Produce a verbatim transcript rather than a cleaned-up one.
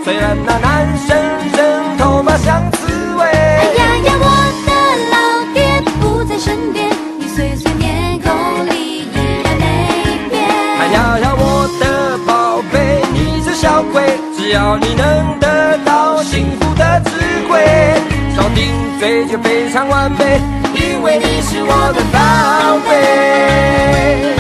虽然那男生生头发像刺猬。 哎呀呀，我的老爹不在身边，你碎碎念口里依然没变。 哎呀呀，我的宝贝，你是小鬼，只要你能得到幸福的智慧，少顶嘴就非常完美，因为你是我的宝贝。